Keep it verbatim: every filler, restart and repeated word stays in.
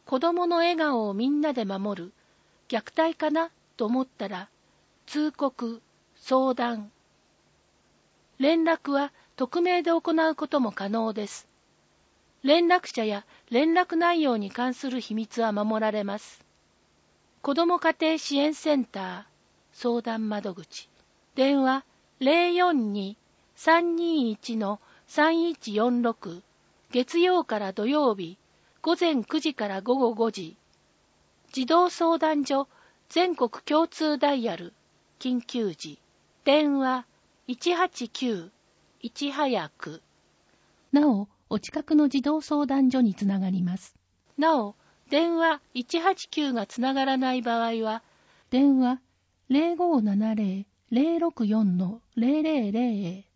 子供の笑顔をみんなで守る。虐待かなと思ったら、通告、相談。連絡は匿名で行うことも可能です。連絡者や連絡内容に関する秘密は守られます。子ども家庭支援センター相談窓口。電話 ゼロよんに さんにいち さんいちよんろく。月曜から土曜日、ごぜんくじからごごごじ。児童相談所全国共通ダイヤル。緊急時。電話いちはちきゅう。いち早く。なお、お近くの児童相談所につながります。なお、電話いちはちきゅうがつながらない場合は、電話 ゼロごーななゼロ ゼロろくよん ゼロゼロゼロ